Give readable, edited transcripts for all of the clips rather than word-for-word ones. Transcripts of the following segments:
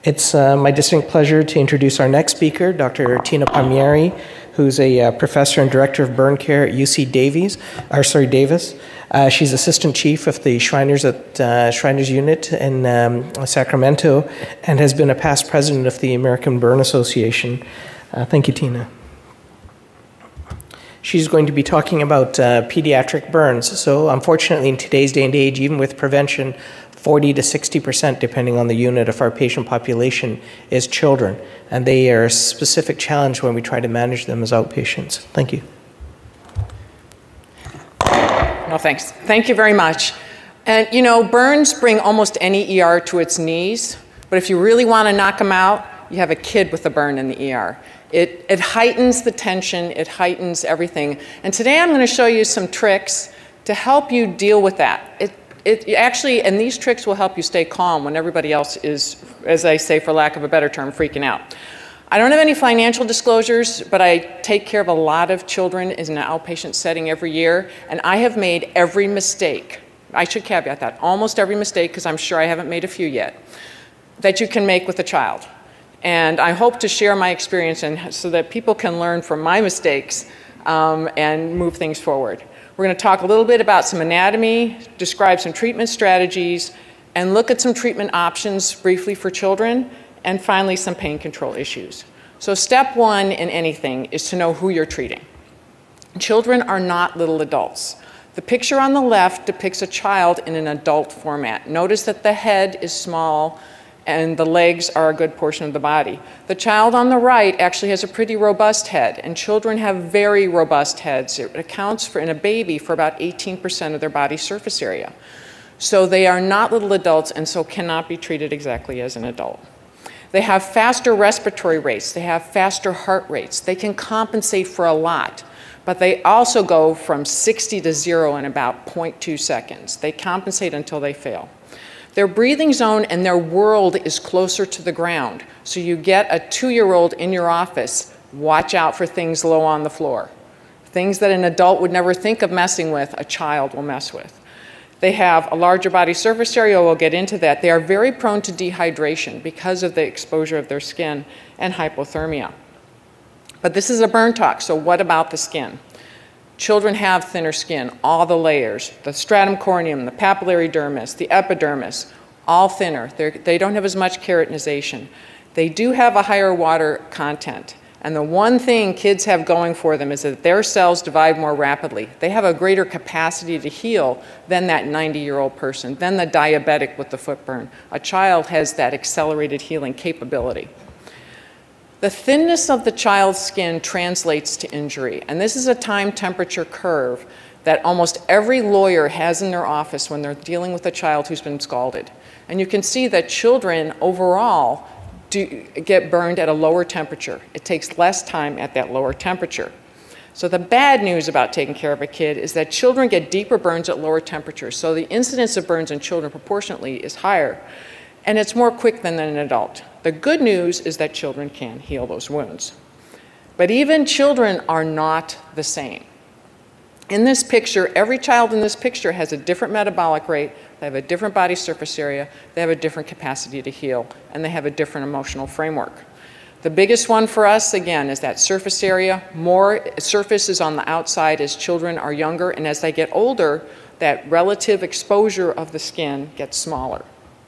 It's my distinct pleasure to introduce our next speaker, Dr. Tina Palmieri, who's a professor and director of burn care at UC Davis. She's assistant chief of the Shriners Unit in Sacramento and has been a past president of the American Burn Association. Thank you, Tina. She's going to be talking about pediatric burns. So unfortunately, in today's day and age, even with prevention, 40 to 60%, depending on the unit of our patient population, is children. And they are a specific challenge when we try to manage them as outpatients. Thank you. No, thanks. Thank you very much. And you know, burns bring almost any ER to its knees, but if you really want to knock them out, you have a kid with a burn in the ER. It heightens the tension, it heightens everything. And today I'm going to show you some tricks to help you deal with that. It actually, and these tricks will help you stay calm when everybody else is, as I say for lack of a better term, freaking out. I don't have any financial disclosures, but I take care of a lot of children in an outpatient setting every year, and I have made every mistake. I should caveat that, almost every mistake, because I'm sure I haven't made a few yet, that you can make with a child. And I hope to share my experience so that people can learn from my mistakes and move things forward. We're going to talk a little bit about some anatomy, describe some treatment strategies, and look at some treatment options briefly for children, and finally some pain control issues. So step one in anything is to know who you're treating. Children are not little adults. The picture on the left depicts a child in an adult format. Notice that the head is small and the legs are a good portion of the body. The child on the right actually has a pretty robust head, and children have very robust heads. It accounts for, in a baby, for about 18% of their body surface area. So they are not little adults and so cannot be treated exactly as an adult. They have faster respiratory rates, they have faster heart rates, they can compensate for a lot, but they also go from 60 to 0 in about 0.2 seconds. They compensate until they fail. Their breathing zone and their world is closer to the ground. So you get a 2-year-old in your office, watch out for things low on the floor. Things that an adult would never think of messing with, a child will mess with. They have a larger body surface area, we'll get into that. They are very prone to dehydration because of the exposure of their skin and hypothermia. But this is a burn talk, so what about the skin? Children have thinner skin, all the layers, the stratum corneum, the papillary dermis, the epidermis, all thinner. They don't have as much keratinization. They do have a higher water content. And the one thing kids have going for them is that their cells divide more rapidly. They have a greater capacity to heal than that 90-year-old person, than the diabetic with the foot burn. A child has that accelerated healing capability. The thinness of the child's skin translates to injury, and this is a time temperature curve that almost every lawyer has in their office when they're dealing with a child who's been scalded. And you can see that children overall do get burned at a lower temperature. It takes less time at that lower temperature. So the bad news about taking care of a kid is that children get deeper burns at lower temperatures, so the incidence of burns in children proportionately is higher, and it's more quick than an adult. The good news is that children can heal those wounds. But even children are not the same. In this picture, every child in this picture has a different metabolic rate, they have a different body surface area, they have a different capacity to heal, and they have a different emotional framework. The biggest one for us, again, is that surface area. More surface is on the outside as children are younger, and as they get older, that relative exposure of the skin gets smaller.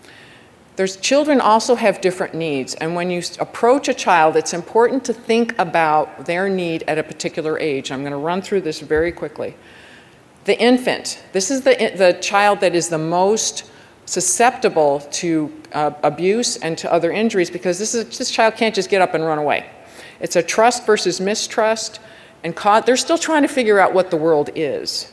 Children also have different needs, and when you approach a child, it's important to think about their need at a particular age. I'm going to run through this very quickly. The infant, this is the child that is the most susceptible to abuse and to other injuries because this child can't just get up and run away. It's a trust versus mistrust, and they're still trying to figure out what the world is.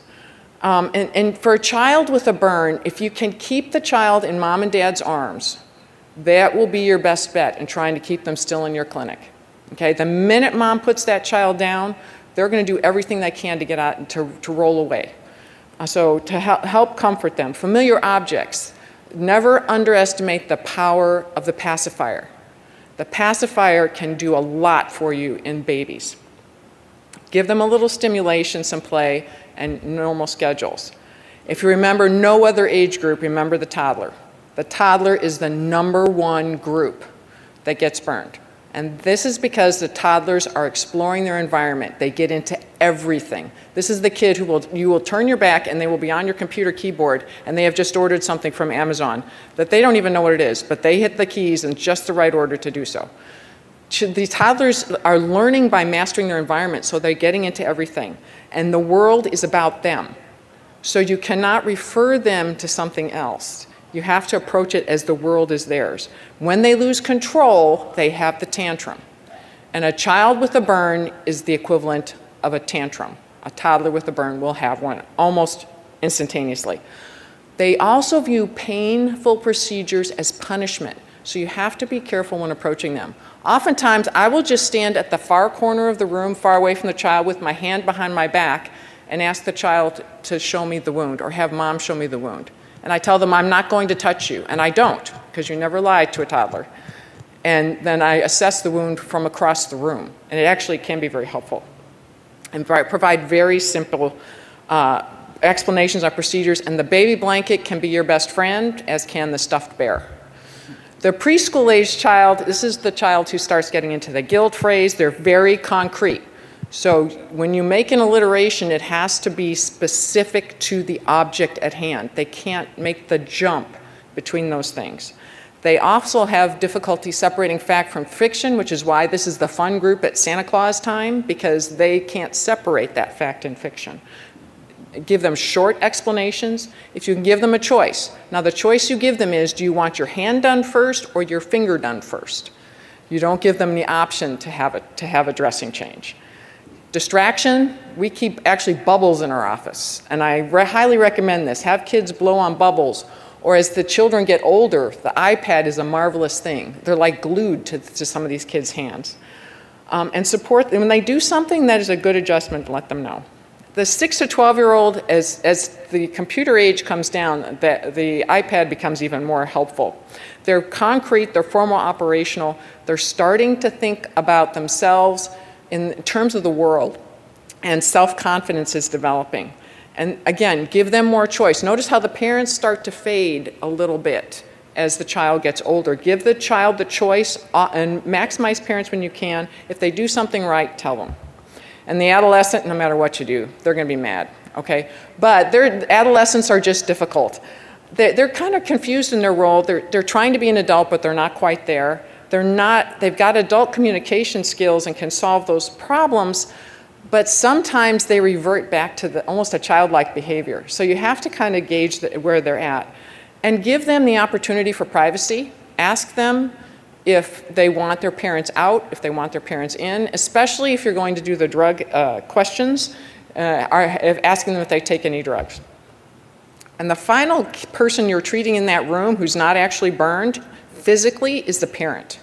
And for a child with a burn, if you can keep the child in mom and dad's arms, that will be your best bet in trying to keep them still in your clinic. Okay? The minute mom puts that child down, they're going to do everything they can to get out and to roll away. So to help comfort them. Familiar objects. Never underestimate the power of the pacifier. The pacifier can do a lot for you in babies. Give them a little stimulation, some play, and normal schedules. If you remember no other age group, remember the toddler. The toddler is the #1 group. that gets burned. And this is because the toddlers are exploring their environment. They get into everything. This is the kid you will turn your back and they will be on your computer keyboard and they have just ordered something from Amazon that they don't even know what it is, but they hit the keys in just the right order to do so. The toddlers are learning by mastering their environment, so they're getting into everything. And the world is about them. So you cannot refer them to something else. You have to approach it as the world is theirs. When they lose control, they have the tantrum. And a child with a burn is the equivalent of a tantrum. A toddler with a burn will have one almost instantaneously. They also view painful procedures as punishment, so you have to be careful when approaching them. Oftentimes, I will just stand at the far corner of the room, far away from the child, with my hand behind my back, and ask the child to show me the wound, or have mom show me the wound. And I tell them, I'm not going to touch you, and I don't, because you never lie to a toddler. And then I assess the wound from across the room, and it actually can be very helpful. And provide very simple explanations on procedures, and the baby blanket can be your best friend, as can the stuffed bear. The preschool-age child, this is the child who starts getting into the guilt phase. They're very concrete. So when you make an alliteration, it has to be specific to the object at hand. They can't make the jump between those things. They also have difficulty separating fact from fiction, which is why this is the fun group at Santa Claus time, because they can't separate that fact and fiction. Give them short explanations if you can give them a choice. Now the choice you give them is, do you want your hand done first or your finger done first? You don't give them the option to have a dressing change. Distraction, we keep actually bubbles in our office, and I highly recommend this. Have kids blow on bubbles, or as the children get older, the iPad is a marvelous thing. They're like glued to some of these kids' hands. And support them. When they do something that is a good adjustment, let them know. The 6 to 12-year-old, as the computer age comes down, the iPad becomes even more helpful. They're concrete, they're formal operational, they're starting to think about themselves in terms of the world, and self-confidence is developing. And again, give them more choice. Notice how the parents start to fade a little bit as the child gets older. Give the child the choice and maximize parents when you can. If they do something right, tell them. And the adolescent, no matter what you do, they're going to be mad, okay? But their adolescents are just difficult. They're kind of confused in their role. They're trying to be an adult, but they're not quite there. They've got adult communication skills and can solve those problems, but sometimes they revert back to almost a childlike behavior. So you have to kind of gauge where they're at. And give them the opportunity for privacy. Ask them if they want their parents out, if they want their parents in, especially if you're going to do the drug questions, asking them if they take any drugs. And the final person you're treating in that room who's not actually burned physically is the parent.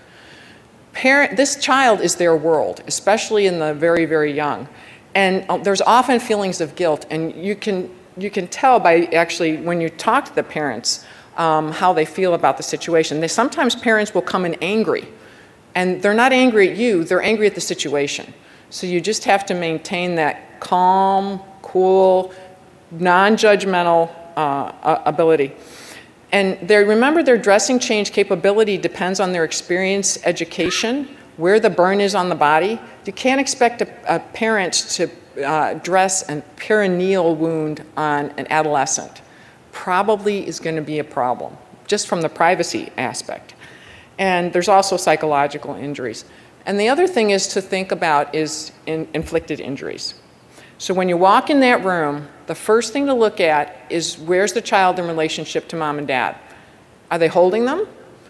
This child is their world, especially in the very, very young. And there's often feelings of guilt, and you can tell by actually when you talk to the parents how they feel about the situation. Sometimes parents will come in angry, and they're not angry at you, they're angry at the situation. So you just have to maintain that calm, cool, non-judgmental ability. And remember, their dressing change capability depends on their experience, education, where the burn is on the body. You can't expect a parent to dress a perineal wound on an adolescent. Probably is going to be a problem, just from the privacy aspect. And there's also psychological injuries. And the other thing is to think about is inflicted injuries. So when you walk in that room, the first thing to look at is where's the child in relationship to mom and dad? Are they holding them?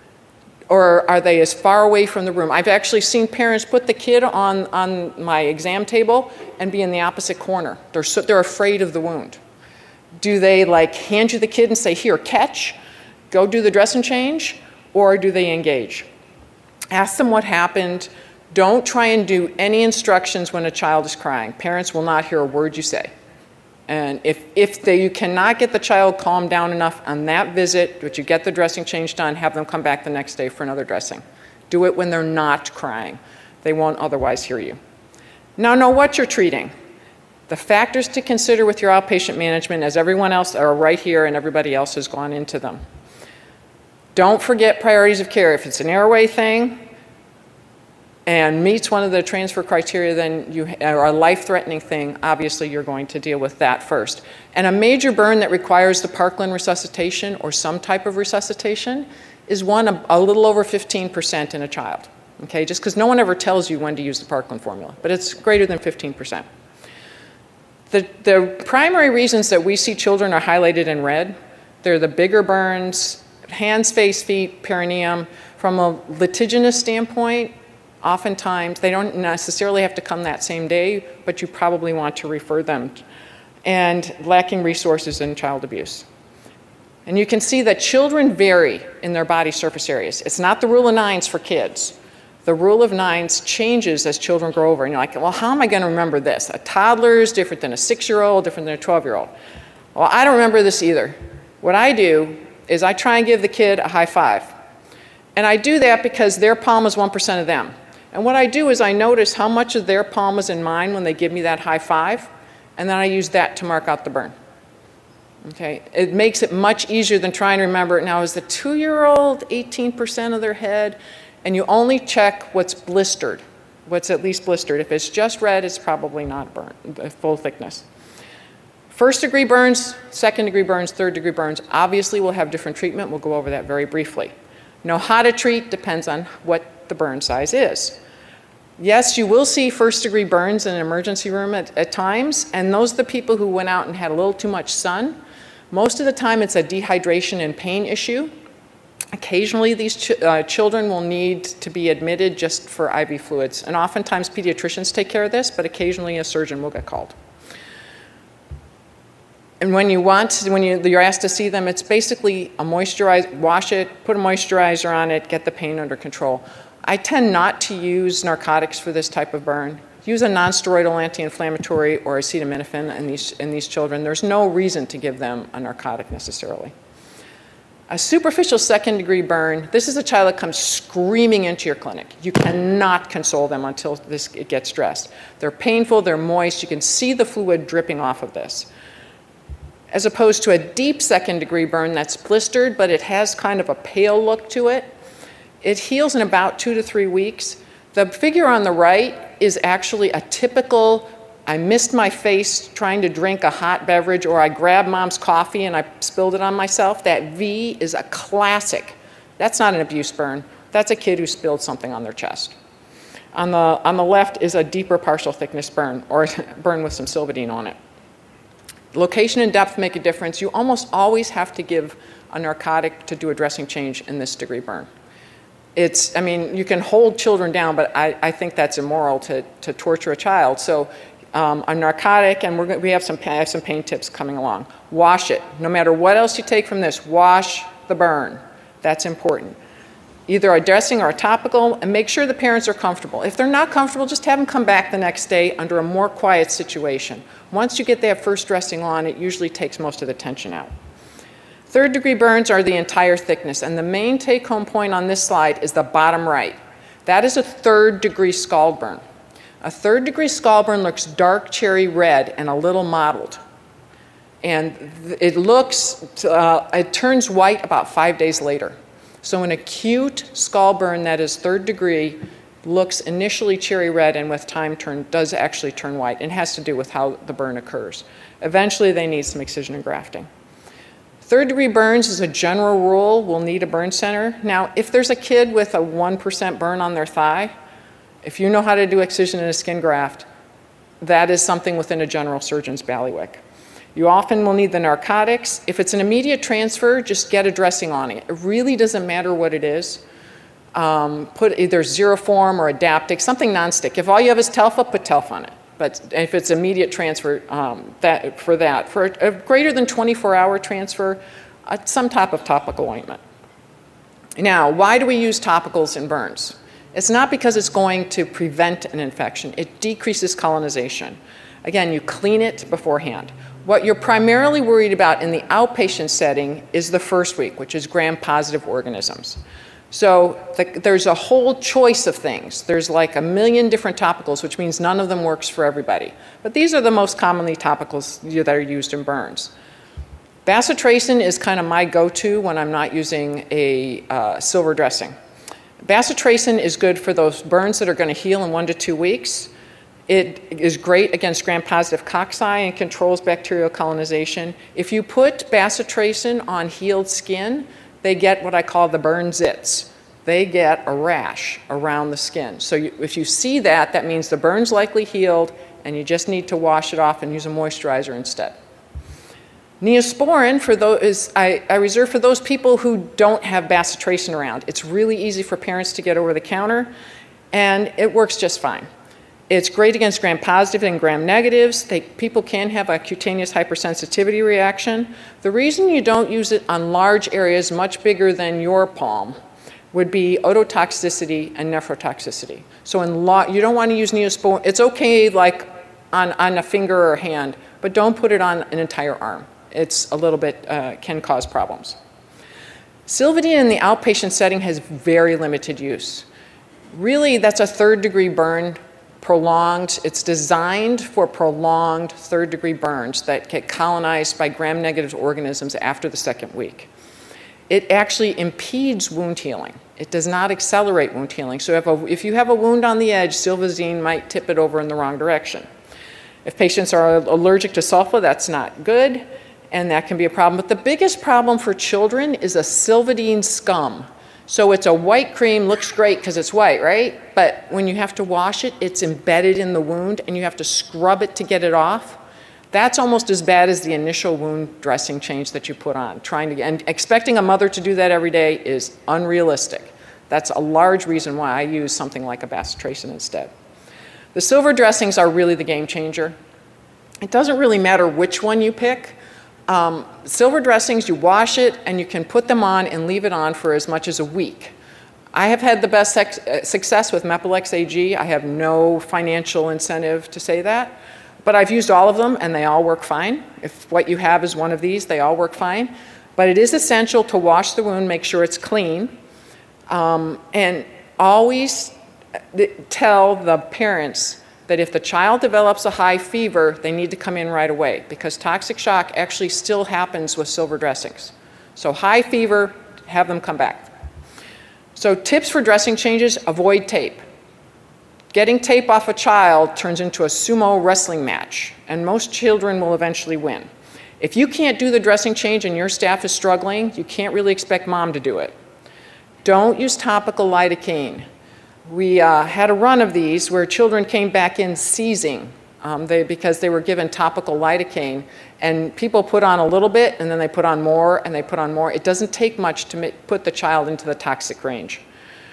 Or are they as far away from the room? I've actually seen parents put the kid on my exam table and be in the opposite corner. They're afraid of the wound. Do they hand you the kid and say, here, catch, go do the dressing change? Or do they engage? Ask them what happened. Don't try and do any instructions when a child is crying. Parents will not hear a word you say. And if you cannot get the child calmed down enough on that visit, but you get the dressing change done, have them come back the next day for another dressing. Do it when they're not crying. They won't otherwise hear you. Now know what you're treating. The factors to consider with your outpatient management, as everyone else are right here and everybody else has gone into them. Don't forget priorities of care. If it's an airway thing, and meets one of the transfer criteria, then you are a life-threatening thing, obviously you're going to deal with that first. And a major burn that requires the Parkland resuscitation or some type of resuscitation is one a little over 15% in a child. Okay, just because no one ever tells you when to use the Parkland formula, but it's greater than 15%. The primary reasons that we see children are highlighted in red. They're the bigger burns, hands, face, feet, perineum. From a litiginous standpoint, oftentimes they don't necessarily have to come that same day, but you probably want to refer them. And lacking resources in child abuse. And you can see that children vary in their body surface areas. It's not the rule of nines for kids. The rule of nines changes as children grow over. And you're like, well, how am I going to remember this? A toddler is different than a 6-year-old, different than a 12-year-old. Well, I don't remember this either. What I do is I try and give the kid a high five. And I do that because their palm is 1% of them. And what I do is I notice how much of their palm is in mine when they give me that high five, and then I use that to mark out the burn. Okay, it makes it much easier than trying to remember it. Now, is the 2-year-old 18% of their head? And you only check what's blistered, what's at least blistered. If it's just red, it's probably not burned, full thickness. First-degree burns, second-degree burns, third-degree burns, obviously will have different treatment. We'll go over that very briefly. Know how to treat depends on what the burn size is. Yes, you will see first-degree burns in an emergency room at times, and those are the people who went out and had a little too much sun. Most of the time, it's a dehydration and pain issue. Occasionally, these children will need to be admitted just for IV fluids, and oftentimes pediatricians take care of this, but occasionally a surgeon will get called. And when you're asked to see them, it's basically a wash it, put a moisturizer on it, get the pain under control. I tend not to use narcotics for this type of burn. Use a non-steroidal anti-inflammatory or acetaminophen in these children. There's no reason to give them a narcotic necessarily. A superficial second-degree burn, this is a child that comes screaming into your clinic. You cannot console them until it gets dressed. They're painful, they're moist, you can see the fluid dripping off of this. As opposed to a deep second-degree burn that's blistered, but it has kind of a pale look to it. It heals in about 2 to 3 weeks. The figure on the right is actually a typical, I missed my face trying to drink a hot beverage, or I grabbed mom's coffee and I spilled it on myself. That V is a classic. That's not an abuse burn. That's a kid who spilled something on their chest. On the left is a deeper partial thickness burn, or burn with some Silvadene on it. Location and depth make a difference. You almost always have to give a narcotic to do a dressing change in this degree burn. I mean, you can hold children down, but I think that's immoral to torture a child. So a narcotic, and I have some pain tips coming along. Wash it. No matter what else you take from this, wash the burn. That's important. Either a dressing or a topical, and make sure the parents are comfortable. If they're not comfortable, just have them come back the next day under a more quiet situation. Once you get that first dressing on, it usually takes most of the tension out. Third-degree burns are the entire thickness, and the main take-home point on this slide is the bottom right. That is a third-degree scald burn. A third-degree scald burn looks dark cherry red and a little mottled. And it turns white about 5 days later. So an acute scald burn that is third degree looks initially cherry red and with time does actually turn white. It has to do with how the burn occurs. Eventually they need some excision and grafting. Third degree burns, as a general rule, will need a burn center. Now, if there's a kid with a 1% burn on their thigh, if you know how to do excision and a skin graft, that is something within a general surgeon's bailiwick. You often will need the narcotics. If it's an immediate transfer, just get a dressing on it. It really doesn't matter what it is. Put either Zeroform or Adaptic, something nonstick. If all you have is Telfa, put Telfa on it. But if it's immediate transfer, for a greater than 24-hour transfer, some type of topical ointment. Now, why do we use topicals in burns? It's not because it's going to prevent an infection. It decreases colonization. Again, you clean it beforehand. What you're primarily worried about in the outpatient setting is the first week, which is gram-positive organisms. So there's a whole choice of things. There's like a million different topicals, which means none of them works for everybody. But these are the most commonly topicals that are used in burns. Bacitracin is kind of my go-to when I'm not using a silver dressing. Bacitracin is good for those burns that are going to heal in 1 to 2 weeks. It is great against gram-positive cocci and controls bacterial colonization. If you put bacitracin on healed skin, they get what I call the burn zits. They get a rash around the skin. So if you see that, that means the burn's likely healed, and you just need to wash it off and use a moisturizer instead. Neosporin I reserve for those people who don't have bacitracin around. It's really easy for parents to get over the counter, and it works just fine. It's great against gram-positive and gram-negatives. People can have a cutaneous hypersensitivity reaction. The reason you don't use it on large areas much bigger than your palm would be ototoxicity and nephrotoxicity. So you don't want to use Neosporin. It's okay like on a finger or a hand, but don't put it on an entire arm. It's a little bit, can cause problems. Silvadene in the outpatient setting has very limited use. Really, that's a third-degree burn, prolonged. It's designed for prolonged third-degree burns that get colonized by gram-negative organisms after the second week. It actually impedes wound healing. It does not accelerate wound healing. So if you have a wound on the edge, silvadene might tip it over in the wrong direction. If patients are allergic to sulfa, that's not good, and that can be a problem. But the biggest problem for children is a silvadene scum. So it's a white cream, looks great because it's white, right? But when you have to wash it, it's embedded in the wound, and you have to scrub it to get it off. That's almost as bad as the initial wound dressing change that you put on. And expecting a mother to do that every day is unrealistic. That's a large reason why I use something like a bacitracin instead. The silver dressings are really the game changer. It doesn't really matter which one you pick. Silver dressings, you wash it and you can put them on and leave it on for as much as a week. I have had the best success with Mepilex AG. I have no financial incentive to say that, but I've used all of them and they all work fine. If what you have is one of these, they all work fine. But it is essential to wash the wound, make sure it's clean, and always tell the parents that if the child develops a high fever, they need to come in right away because toxic shock actually still happens with silver dressings. So high fever, have them come back. So tips for dressing changes, avoid tape. Getting tape off a child turns into a sumo wrestling match, and most children will eventually win. If you can't do the dressing change and your staff is struggling, you can't really expect mom to do it. Don't use topical lidocaine. We had a run of these where children came back in seizing because they were given topical lidocaine, and people put on a little bit and then they put on more and they put on more. It doesn't take much to put the child into the toxic range.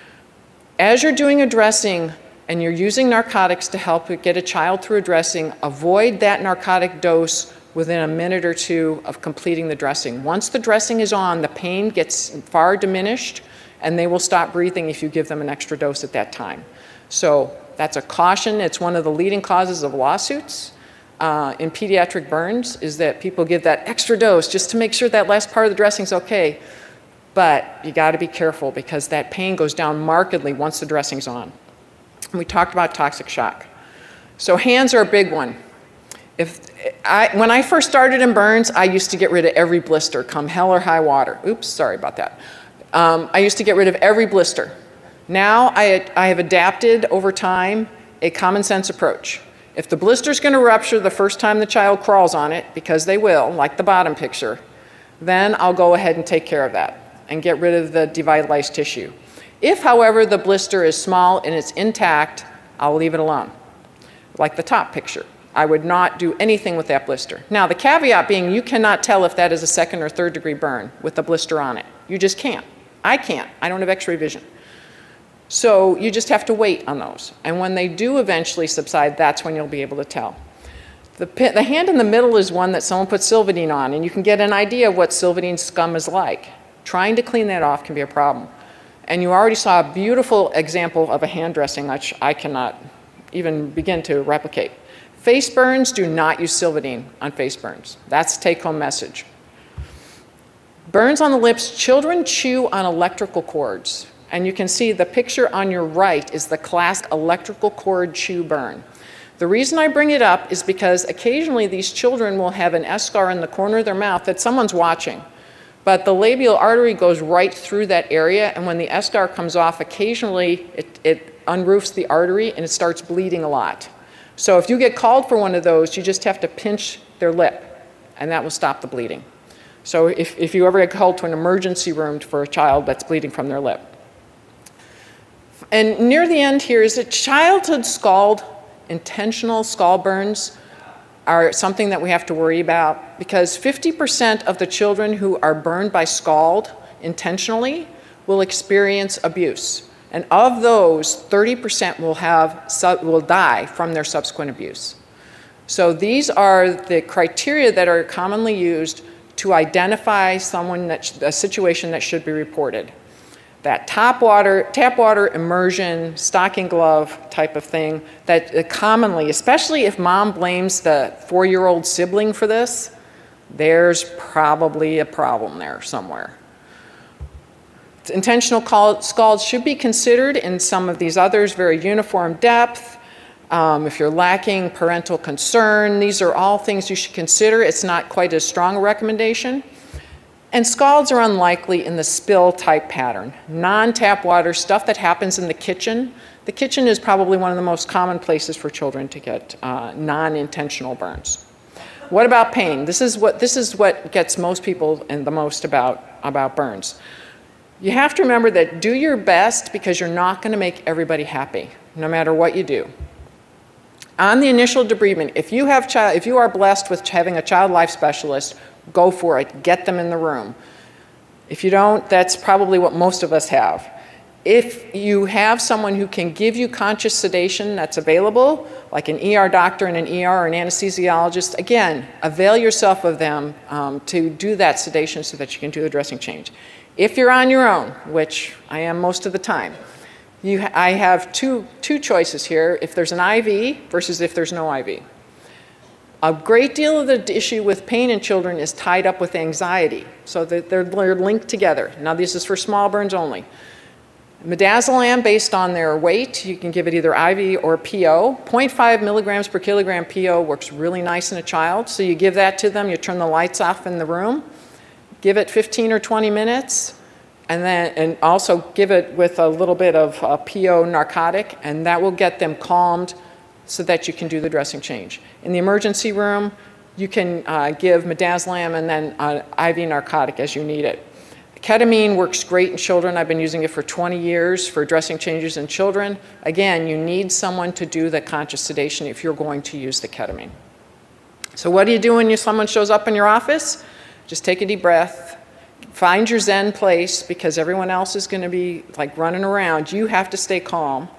As you're doing a dressing and you're using narcotics to help get a child through a dressing, avoid that narcotic dose within a minute or two of completing the dressing. Once the dressing is on, the pain gets far diminished and they will stop breathing if you give them an extra dose at that time. So that's a caution. It's one of the leading causes of lawsuits in pediatric burns is that people give that extra dose just to make sure that last part of the dressing is okay. But you got to be careful because that pain goes down markedly once the dressing's on. And we talked about toxic shock. So hands are a big one. When I first started in burns, I used to get rid of every blister, come hell or high water. Oops, sorry about that. I used to get rid of every blister. Now I have adapted over time a common sense approach. If the blister's going to rupture the first time the child crawls on it, because they will, like the bottom picture, then I'll go ahead and take care of that and get rid of the devitalized tissue. If, however, the blister is small and it's intact, I'll leave it alone, like the top picture. I would not do anything with that blister. Now, the caveat being you cannot tell if that is a second or third degree burn with the blister on it. You just can't. I can't. I don't have x-ray vision. So you just have to wait on those. And when they do eventually subside, that's when you'll be able to tell. The hand in the middle is one that someone put Silvadene on, and you can get an idea of what Silvadene scum is like. Trying to clean that off can be a problem. And you already saw a beautiful example of a hand dressing, which I cannot even begin to replicate. Face burns, do not use Silvadene on face burns. That's the take-home message. Burns on the lips, children chew on electrical cords. And you can see the picture on your right is the classic electrical cord chew burn. The reason I bring it up is because occasionally these children will have an eschar in the corner of their mouth that someone's watching. but the labial artery goes right through that area, and when the eschar comes off, occasionally it unroofs the artery and it starts bleeding a lot. So if you get called for one of those, you just have to pinch their lip, and that will stop the bleeding. So if you ever get called to an emergency room for a child that's bleeding from their lip. And near the end here is that childhood scald, intentional scald burns, are something that we have to worry about, because 50% of the children who are burned by scald intentionally will experience abuse. And of those, 30% will die from their subsequent abuse. So these are the criteria that are commonly used to identify a situation that should be reported. That tap water immersion, stocking glove type of thing that commonly, especially if mom blames the 4-year-old sibling for this, there's probably a problem there somewhere. Intentional scalds should be considered in some of these others, very uniform depth. If you're lacking parental concern, these are all things you should consider. It's not quite as strong a recommendation. And scalds are unlikely in the spill type pattern. Non-tap water, stuff that happens in the kitchen. The kitchen is probably one of the most common places for children to get non-intentional burns. What about pain? This is what gets most people and the most about burns. You have to remember that do your best, because you're not going to make everybody happy, no matter what you do. On the initial debridement, if you are blessed with having a child life specialist, go for it. Get them in the room. If you don't, that's probably what most of us have. If you have someone who can give you conscious sedation that's available, like an ER doctor and an ER or an anesthesiologist, again, avail yourself of them to do that sedation so that you can do the dressing change. If you're on your own, which I am most of the time, I have two choices here, if there's an IV versus if there's no IV. A great deal of the issue with pain in children is tied up with anxiety, so that they're linked together. Now, this is for small burns only. Midazolam, based on their weight, you can give it either IV or PO. 0.5 milligrams per kilogram PO works really nice in a child, so you give that to them, you turn the lights off in the room, give it 15 or 20 minutes, and also give it with a little bit of a PO narcotic, and that will get them calmed so that you can do the dressing change. In the emergency room, you can give midazolam and then IV narcotic as you need it. Ketamine works great in children. I've been using it for 20 years for dressing changes in children. Again, you need someone to do the conscious sedation if you're going to use the ketamine. So what do you do when someone shows up in your office? Just take a deep breath. Find your Zen place, because everyone else is going to be like running around. You have to stay calm.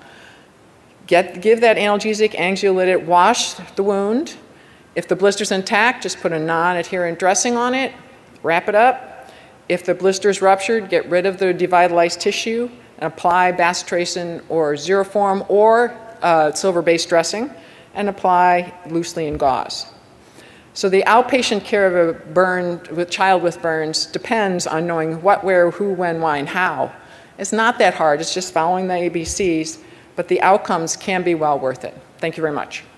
Give that analgesic, anxiolytic, wash the wound. If the blister's intact, just put a non-adherent dressing on it, wrap it up. If the blister's ruptured, get rid of the devitalized tissue and apply bacitracin or Zeroform or silver-based dressing and apply loosely in gauze. So the outpatient care of a child with burns depends on knowing what, where, who, when, why, and how. It's not that hard. It's just following the ABCs. But the outcomes can be well worth it. Thank you very much.